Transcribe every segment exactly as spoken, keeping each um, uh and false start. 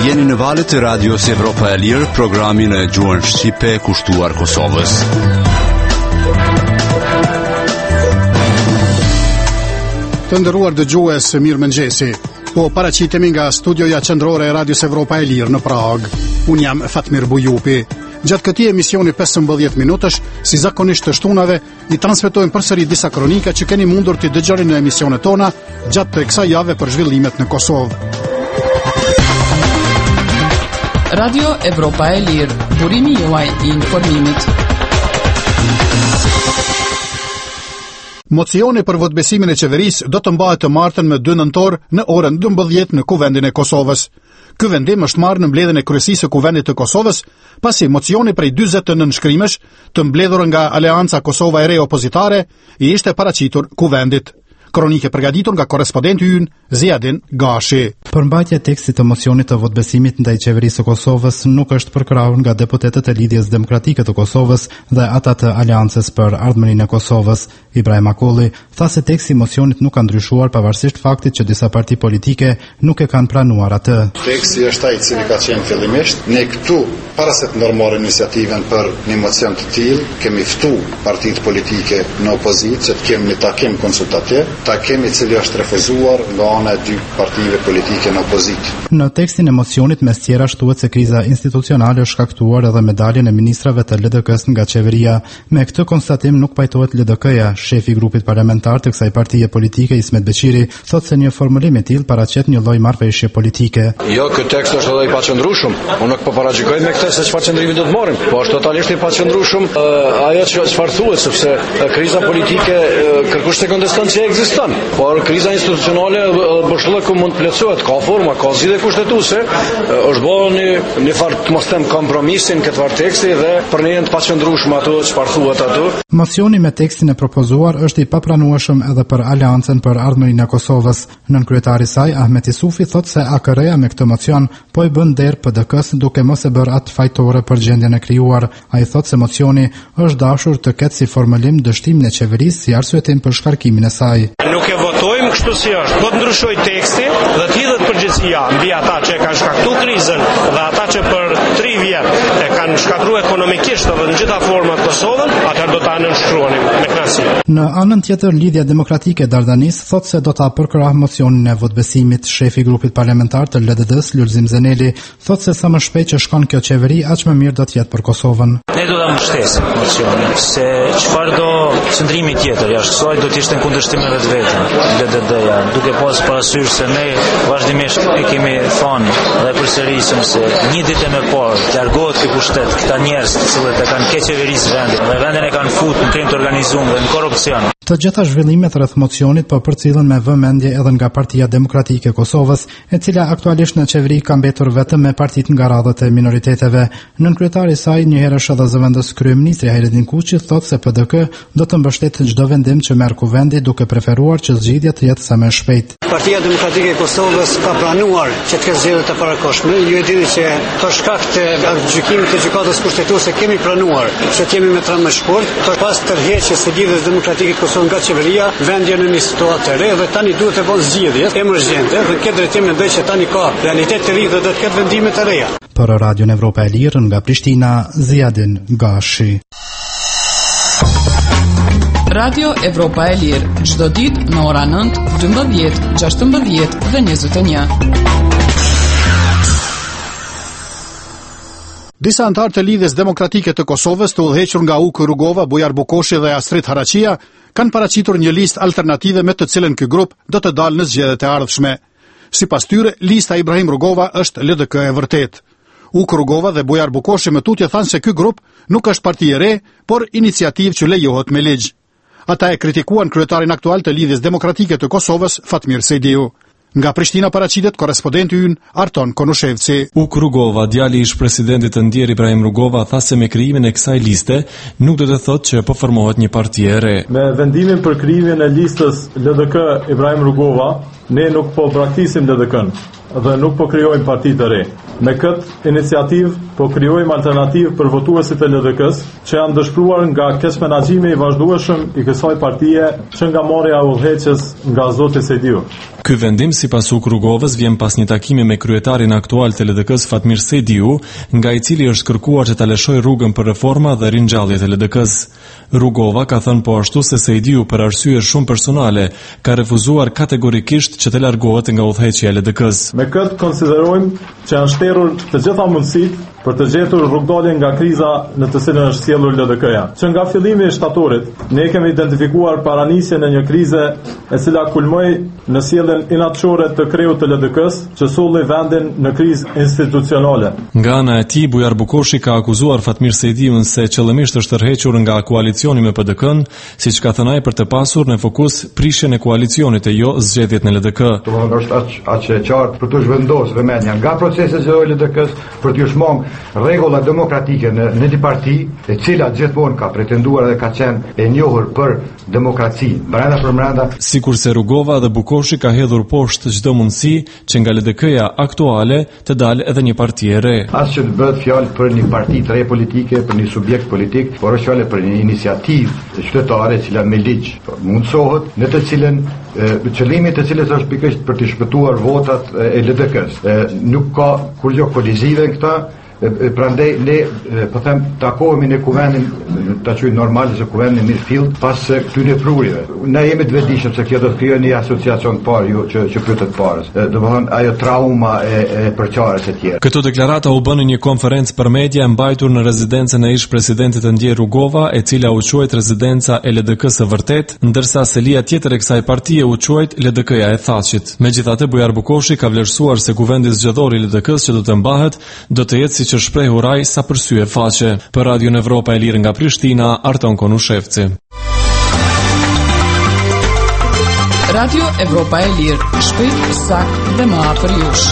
Jeni në valët e radios Evropa e Lirë, programin e gjuhën shqipe kushtuar Kosovës. Të nderuar dëgjues, mirëmëngjesi. Po paraqitemi nga studioja qendrore e radios Evropa e Lirë në Prag. Un jam Fatmir Bujupi. Gjatë këtij emisioni pesëmbëdhjetë minutësh, si zakonisht të shtunave, i transmetojmë përsëri disa kronika që keni mundur t'i dëgjoni në emisionet tona gjatë të kësaj jave për zhvillimet në Kosovë. Radio Evropa e Lirë, burimi juaj i informimit. Mocioni për votbesimin e qeverisë do të mbahet të martën me dy nëntor në orën dymbëdhjetë në Kuvendin e Kosovës. Ky vendim është marrë në mbledhjen e kryesisë së Kuvendit të Kosovës, pasi mocioni prej dyzet të nënshkrimesh të mbledhur nga Aleanca Kosova e Re Opozitare i ishte paraqitur Kuvendit. Kronike përgatitur nga korrespondenti ynë Ziadin Gashi. Përmbajtja e tekstit të mocionit të votbesimit ndaj qeverisë së Kosovës nuk është përkrahur nga deputetët e Lidhjes Demokratike të Kosovës dhe ata të Aleancës për Ardhmërinë e Kosovës. Ibrahim Akulli tha se teksti i mocionit nuk ka ndryshuar pavarësisht faktit që disa parti politike nuk e kanë pranuar atë. Teksti është ai i cili ka qenë fillimisht. Ne këtu, para se të ndërmarrim iniciativën për një mocion të tillë, kemi ftuar partitë politike në opozicë që të kemi një takim konsultativ. Takimi i cili është refuzuar nga ana e dy partive politike në opozitë. Në tekstin e mocionit mes tjera shtuhet se kriza institucionale është shkaktuar edhe me daljen e ministrave të L D K-s nga qeveria. Me këtë konstatim nuk pajtohet L D K-ja. Shefi i grupit parlamentar të kësaj partie politike, Ismet Beqiri, thotë se një formulim i tillë paraqet një lloj marrëveshje politike. Jo, ky tekst është edhe i paqëndrueshëm. Unë nuk po paraqikoj me këtë se çfarë qëndrimi do të marrim, po është totalisht i paqëndrueshëm ajo çfarë thuhet, sepse kriza politike kërkush se konteston që ekziston. Por kriza institucionale bëshllëku mund të plotësohet, ka forma, ka zgjidhje kushtetuese, është bërë një një farë të mos them kompromisin këtë farë teksti dhe për ne janë të paqëndrueshëm ato çfarë thuhet ato. Mocioni me tekstin e propozuar është i papranueshëm edhe për Aleancën për Ardhmërinë e Kosovës. Nënkryetari i saj, Ahmet Isufi, thotë se A K R-ja me këtë mocion po i bën derë P D K-s duke mos e bërë atë fajtore për gjendjen e krijuar. Ai thotë se mocioni është dashur të ketë si formulim dështimin e qeverisë si arsyetim për shkarkimin e saj. Nuk e votojmë kështu si është. Do të ndryshoj teksti dhe të lidhet përgjegjësia mbi ata që e kanë shkaktuar krizën dhe ata që për tri vjet e kanë shkatruar ekonomikisht dhe në gjitha format Kosovën, atëherë do ta nënshkruanim me kënaqësi. Në anën tjetër, Lidhja Demokratike e Dardanis thotë se do ta përkrah mocionin e votbesimit. Shefi i grupit parlamentar të L D D-s, Lulzim Zeneli, thotë se sa më shpejt që shkon kjo qeveri, aq më mirë do të jetë për Kosovën. Ne do ta mbështesim mocionin, se çfarë do qëndrimi tjetër jashtë kësaj do të ishte në kundërshtim me vetvetën L D D-ja, duke pas parasysh se ne vazhdimisht e kemi thënë dhe përsërisim se një ditë më parë largohet ky pushtet, këta njerëz të cilët e kanë keq qeverisë vendin dhe vendin e kanë futur në krim të organizuar dhe në korrupsion. Të gjitha zhvillimet rreth mocionit po përcillen me vëmendje edhe nga Partia Demokratike e Kosovës, e cila aktualisht në qeveri ka mbetur vetëm me partitë nga radhët e minoriteteve. Nënkryetari i saj, një herësh edhe zëvendës kryeministri Hajredin Kuçi, thotë se P D K do të mbështetë çdo vendim që merr Kuvendi, duke preferuar që zgjidhja të jetë sa më shpejt. Partia Demokratike e Kosovës ka pranuar që të ketë zgjedhje të parakohshme. Ju e dini që për shkak të gjykimit të gjykatës kushtetuese kemi pranuar që të jemi me tram më shkurt, pas tërheqjes së Lidhjes Demokratike të nga qeveria, vendi në një situatë të re dhe tani duhet të bëjë zgjidhje emergjente dhe këtë drejtim mendoj që tani ka realitet të ri dhe do të ketë vendime të reja. Për Radion Evropa e Lirë nga Prishtina, Ziadin Gashi. Radio Evropa e Lirë, çdo ditë në ora nëntë, dymbëdhjetë, gjashtëmbëdhjetë dhe njëzet e një. Disa antarë të Lidhjes Demokratike të Kosovës, të udhëhequr nga Uku Rugova, Bujar Bukoshi dhe Astrid Haraqia, kanë paraqitur një listë alternative me të cilën ky grup do të dalë në zgjedhjet e ardhshme. Sipas tyre, lista Ibrahim Rugova është L D K e vërtet. Uku Rugova dhe Bujar Bukoshi më tutje thanë se ky grup nuk është parti e re, por iniciativë që lejohet me ligj. Ata e kritikuan kryetarin aktual të Lidhjes Demokratike të Kosovës, Fatmir Sejdiu. Nga Prishtina paraqitet korrespondenti ynë Arton Konushevci. Uk Rugova, djali i ish-presidentit të ndjer Ibrahim Rugova, tha se me krijimin e kësaj liste nuk do të thotë që po formohet një parti e re. Me vendimin për krijimin e listës L D K Ibrahim Rugova, ne nuk po braktisim L D K-n dhe nuk po krijojmë parti të re. Me këtë iniciativë po krijojmë alternativë për votuesit e L D K-s që janë dëshpëruar nga keqmenaxhimi i vazhdueshëm i kësaj partie që nga marrja e udhëheqjes nga zoti Sejdiu. Ky vendim sipas Uk Rrugovës vjen pas një takimi me kryetarin aktual të L D K-s Fatmir Sejdiu, nga i cili është kërkuar që ta lëshojë rrugën për reforma dhe ringjallje të L D K-s. Rrugova ka thënë po ashtu se Sejdiu për arsye shumë personale ka refuzuar kategorikisht që të largohet nga udhëheqja e L D K-s. Me këtë konsiderojmë që janë shterur të gjitha mundësitë për të gjetur rrugdalje nga kriza në të cilën është sjellur L D K-ja. Që nga fillimi i shtatorit, ne kemi identifikuar paranisjen e një krize e cila kulmoi në sjelljen inatçore të kreut të L D K-s, që solli vendin në krizë institucionale. Nga ana e tij, Bujar Bukoshi ka akuzuar Fatmir Sejdiun se qëllimisht është tërhequr nga koalicioni me P D K-n, siç ka thënë ai për të pasur në fokus prishjen e koalicionit e jo zgjedhjet në L D K. Domethënë është aq aq e qartë për të zhvendosur vëmendjen nga procesi zgjedhor L D K-s për të shmang rregulla demokratike në në një parti e cila gjithmonë ka pretenduar dhe ka qenë e njohur për demokraci, brenda për brenda. Sikurse Rrugova dhe Bukoshi ka hedhur poshtë çdo mundësi që nga L D K-ja aktuale të dalë edhe një parti e re. As që të bëhet fjalë për një parti të re politike, për një subjekt politik, por është fjalë për një iniciativë qytetare e cila me ligj mundsohet, në të cilën qëllimi i të cilës është pikërisht për të shpëtuar votat e L D K-s. Nuk ka kurrë kolizive në këtë. Prandaj ne po them takohemi në kuvendin ta quajmë normal se kuvendin Mirfield pas këtyre prurjeve. Ne jemi të vetëdijshëm se kjo do të krijojë një asociacion të parë jo që që pyetet parës. Domethënë ajo trauma e, e përçarjes e tjera. Këto deklarata u bën në një konferencë për media e mbajtur në rezidencën e ish presidentit të ndjer Rrugova, e cila u quajt rezidenca e L D K-s së vërtet, ndërsa selia tjetër e kësaj partie u quajt L D K-ja e Thachit. Megjithatë, Bujar Bukoshi ka vlerësuar se kuvendi zgjedhor i L D K-s që do të mbahet do të jetë që shprehur ai sa për sy e faqe. Për Radion Evropa e Lirë nga Prishtina, Arton Konushevci. Radio Evropa e Lirë, shpejt, sakt dhe më afër jush.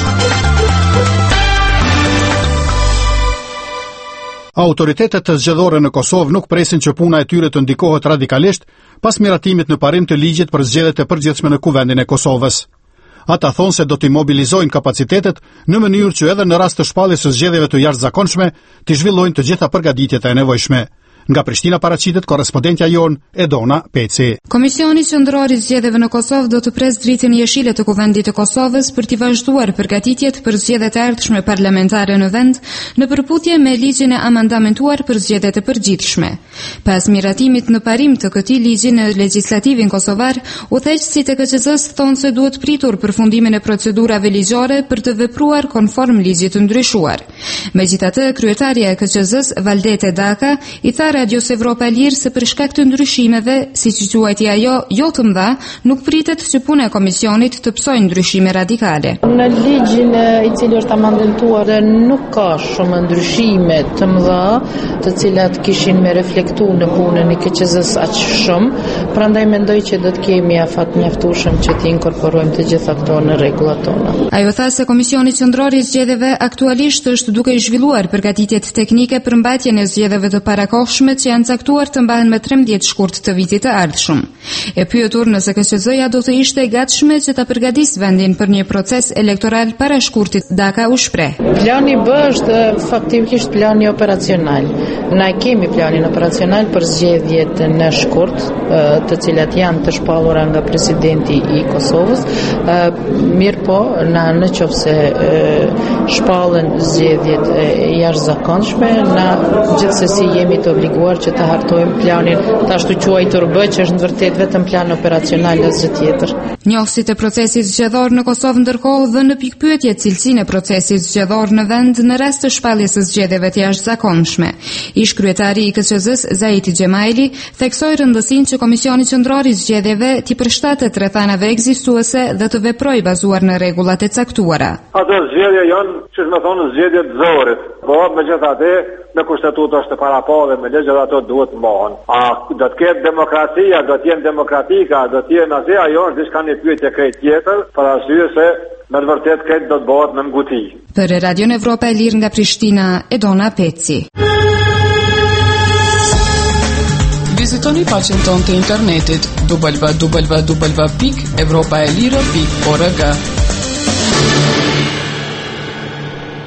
Autoritetet të zgjedhore në Kosovë nuk presin që puna e tyre të ndikohet radikalisht pas miratimit në parim të ligjit për zgjedhjet e përgjithshme në kuvendin e Kosovës. Ata thonë se do t'i mobilizojnë kapacitetet në mënyrë që edhe në rast të shpalljes së zgjedhjeve të jashtëzakonshme t'i zhvillojnë të gjitha përgatitjet e nevojshme. Nga Prishtina paraqitet korrespondentja jon Edona Peci. Komisioni Qendror i Zgjedhjeve në Kosovë do të pres dritën jeshile të Kuvendit të Kosovës për t'i vazhduar përgatitjet për zgjedhjet e ardhshme parlamentare në vend, në përputhje me ligjin e amandamentuar për zgjedhjet e përgjithshme. Pas miratimit në parim të këtij ligji në legjislativin kosovar, udhëheqësit e K Q Z-s thonë se duhet pritur përfundimin e procedurave ligjore për të vepruar konform ligjit të ndryshuar. Megjithatë, kryetaria e K Q Z-s, Valdete Daka, i tha Radios Evropa e Lirë se për shkak të ndryshimeve, siç quajti ajo, jo të mëdha, nuk pritet që puna e komisionit të psojë ndryshime radikale. Në ligjin i cili është amandmentuar nuk ka shumë ndryshime të mëdha, të cilat kishin me reflektuar në punën e K Q Z-s aq shumë, prandaj mendoj që do të kemi afat mjaftueshëm që të inkorporojmë të gjitha këto në rregullat tona. Ajo tha se Komisioni Qendror i Zgjedhjeve aktualisht është duke zhvilluar përgatitjet teknike për mbajtjen e zgjedhjeve të parakohshme që janë caktuar të mbahen me trembëdhjetë shkurt të vitit të ardhshëm. E pyetur nëse K Q Z-ja do të ishte e gatshme që ta përgatisë vendin për një proces elektoral para shkurtit, Daka u shpreh. Plani B është faktikisht plani operacional. Na kemi planin operacional për zgjedhjet në shkurt, të cilat janë të shpallura nga presidenti i Kosovës. Mirë po, na në qoftë se shpallen zgjedhjet e jashtëzakonshme, na gjithsesi jemi të obliguar që të hartojmë planin të ashtu quajtur B, që është në vërtet vetëm plan operacional e asgjë tjetër. Njohësit e procesit zgjedhor në Kosovë ndërkohë vënë në pikpyetje cilësinë e procesit zgjedhor në vend në rast të shpalljes së zgjedhjeve të jashtëzakonshme. Ish kryetari i K Q Z-s, Zaiti Xhemaili, theksoi rëndësinë që Komisioni Qendror i Zgjedhjeve t'i përshtatet rrethanave ekzistuese dhe të veprojë bazuar në rregullat e caktuara. Ato zgjedhje janë, siç më thonë, zgjedhje të zorit. Po megjithatë, në kushtetutë është para pa dhe me legjet ato duhet mbahen. A do të ketë demokracia, do të jenë demokratika, do të jenë asaj, ajo është diçka një pyetje krejt tjetër, për arsye se me të vërtetë këtë do të bëhet në nguti. Për Radion Evropa e Lirë nga Prishtina, Edona Peci. Vizitoni faqen tonë të internetit w w w pikë evropaelire pikë org.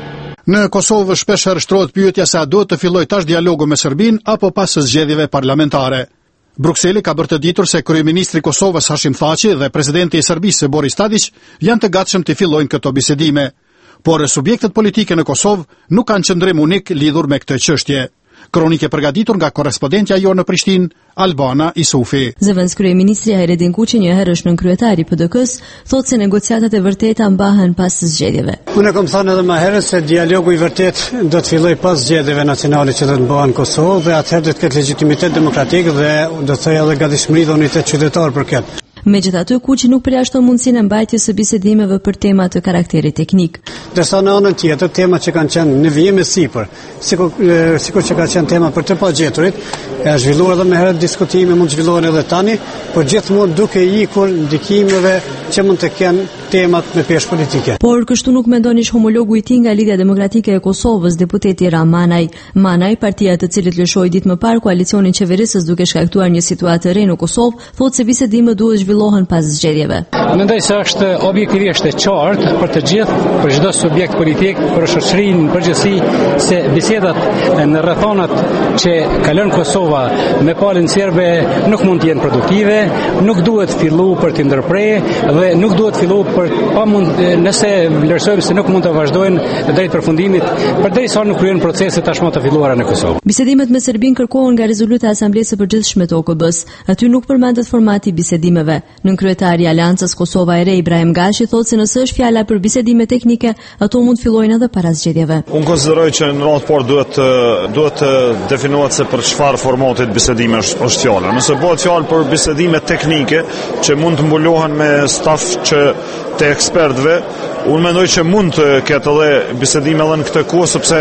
Në Kosovë shpesh herë shtrohet pyetja se a duhet të fillojë tash dialogu me Serbinë apo pas së zgjedhjeve parlamentare. Brukseli ka bërë të ditur se kryeministri i Kosovës Hashim Thaçi dhe presidenti i Serbisë Boris Tadić janë të gatshëm të fillojnë këto bisedime, por subjektet politike në Kosovë nuk kanë qëndrim unik lidhur me këtë çështje. Kronike përgatitur nga korrespondentja jo në Prishtinë, Albana Isufi. Zëvendës kryeministri Hayredin Kuçi, një herësh nën kryetari i P D K-s, thotë se negociatat e vërteta mbahen pas zgjedhjeve. Unë kam thënë edhe më herët se dialogu i vërtet do të fillojë pas zgjedhjeve nacionale që do të bëhen në Kosovë dhe atëherë do të ketë legjitimitet demokratik dhe do të thojë edhe gatishmëri dhe unitet qytetar për këtë. Megjithatë, Kuçi nuk përjashton mundësinë e mbajtjes së bisedimeve për tema të karakterit teknik. Ndërsa në anën tjetër, tema që kanë qenë në vijim e sipër, sikur sikur që ka qenë tema për të pagjeturit, e zhvilluar edhe më herët diskutime, mund të zhvillohen edhe tani, por gjithmonë duke ikur ndikimeve që mund të kenë temat me peshë politike. Por kështu nuk mendon ish homologu i tij nga Lidhja Demokratike e Kosovës, deputeti Ram Manaj. Manaj, partia e të cilit lëshoi ditë më parë koalicionin qeverisës duke shkaktuar një situatë të re në Kosovë, thotë se bisedimet duhet zhvillohen pas zgjedhjeve. Mendoj se është objektivisht e qartë për të gjithë, për çdo subjekt politik, për shoqërinë në përgjithësi, se bisedat në rrethonat që ka lënë Kosova me palën serbe nuk mund të jenë produktive, nuk duhet fillu për të ndërprerë dhe nuk duhet fillu për pa mund nëse vlerësojmë se nuk mund të vazhdojnë drejt përfundimit përderisa nuk kryen procese tashmë të filluara në Kosovë. Bisedimet me Serbinë kërkohen nga rezoluta e Asamblesë së Përgjithshme të O K B-s. Aty nuk përmendet formati i bisedimeve. Nën kryetari i Aleancës Kosova e Re Ibrahim Gashi thotë se nëse është fjala për bisedime teknike, ato mund fillojnë edhe para zgjedhjeve. Unë konsideroj që në radhë por duhet duhet të definohet se për çfarë formatit bisedime është fjala. Nëse bëhet fjalë për bisedime teknike që mund të mbulohen me staf që të ekspertëve, unë mendoj që mund të ketë edhe bisedime edhe në këtë kohë, sepse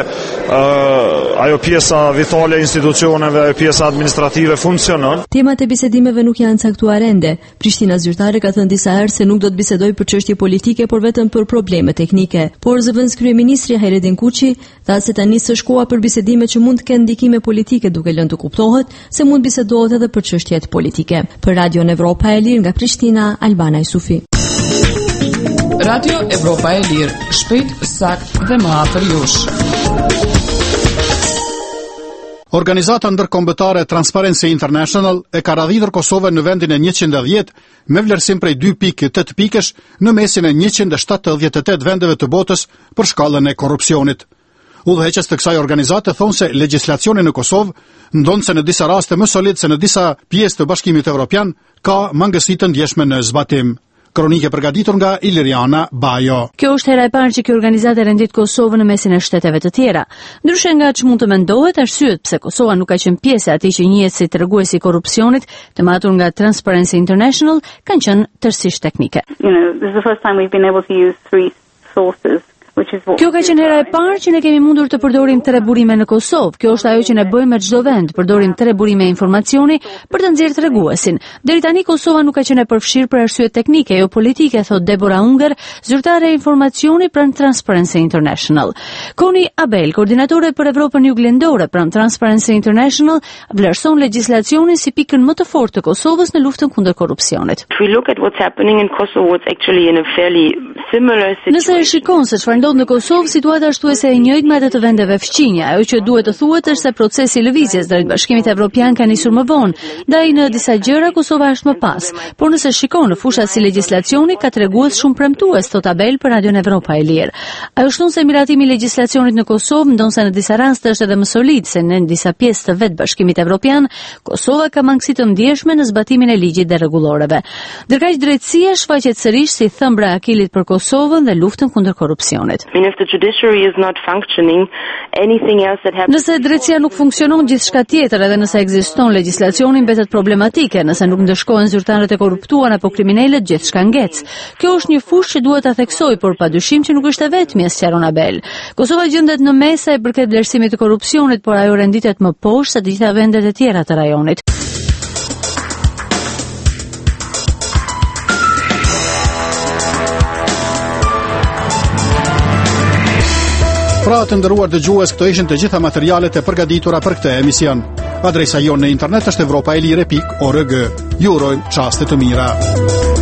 uh, ajo pjesa vitale e institucioneve, ajo pjesa administrative funksionon. Temat e bisedimeve nuk janë caktuar ende. Prishtina zyrtare ka thënë disa herë se nuk do të bisedojë për çështje politike, por vetëm për probleme teknike. Por zëvendës kryeministri Hayredin Kuçi tha se tani s'është koha për bisedime që mund të kenë ndikime politike, duke lënë të kuptohet se mund bisedohet edhe për çështjet politike. Për Radio Evropa e Lirë nga Prishtina, Albana Isufi. Radio Evropa e Lirë, shpejt, sakt dhe më afër jush. Organizata ndërkombëtare Transparency International e ka radhitur Kosovën në vendin e njëqind e dhjetë me vlerësim prej dy pikë tetë pikësh në mesin e njëqind e shtatëdhjetë e tetë vendeve të botës për shkallën e korrupsionit. Udhëheqës të kësaj organizate thonë se legjislacioni në Kosovë ndonë se në disa raste më solid se në disa pjesë të Bashkimit Evropian ka mangësi të ndjeshme në zbatim. Kronike përgatitur nga Iliriana Bajo. Kjo është hera e parë që kjo organizatë rendit Kosovën në mesin e shteteve të tjera. Ndryshe nga që mund të mendohet, arsyet pse Kosova nuk ka qenë pjesë e atij që njihet si treguesi i korrupsionit, të matur nga Transparency International, kanë qenë tërësisht teknike. You know, this is the first time we've been able to use three sources. Kjo ka qenë hera e parë që ne kemi mundur të përdorim tre burime në Kosovë. Kjo është ajo që ne bëjmë me çdo vend, përdorim tre burime informacioni për të nxjerrë treguesin. Deri tani Kosova nuk ka qenë e përfshirë për arsye teknike, jo politike, thot Deborah Unger, zyrtare e informacioni pranë Transparency International. Koni Abel, koordinatore për Evropën Juglindore pranë Transparency International, vlerëson legjislacionin si pikën më të fortë të Kosovës në luftën kundër korrupsionit. Nëse e shikon se çfarë ndodh në Kosovë, situata është thuajse e njëjtë me atë të vendeve fqinja. Ajo që duhet të thuhet është se procesi i lëvizjes drejt Bashkimit Evropian ka nisur më vonë, ndaj në disa gjëra Kosova është më pas. Por nëse shikon në fushat si legjislacioni, ka tregues shumë premtues, thot Abel për Radio Evropa e Lirë. Ajo shton se miratimi i legjislacionit në Kosovë, ndonse në disa raste është edhe më solid se në disa pjesë të vet Bashkimit Evropian, Kosova ka mangësi të ndjeshme në zbatimin e ligjit dhe rregulloreve. Ndërkaq drejtësia shfaqet sërish si thëmbra e akilit për Kosovën dhe luftën kundër korrupsionit. Nëse drejtësia nuk funksionon, gjithçka tjetër, edhe nëse ekziston legjislacioni mbetet problematike, nëse nuk ndëshkohen zyrtarët e korruptuar apo kriminalët, gjithçka ngec. Kjo është një fushë që duhet ta theksoj, por padyshim që nuk është e vetmi, sqaron Abel. Kosova gjendet në mes sa i përket vlerësimit të korrupsionit, por ajo renditet më poshtë se të gjitha vendet e tjera të rajonit. Pra të ndëruar dëgjues, këto ishin të gjitha materialet e përgatitura për këtë emision. Adresa jonë në internet është evropaelire pikë org. Ju urojmë çaste të mira.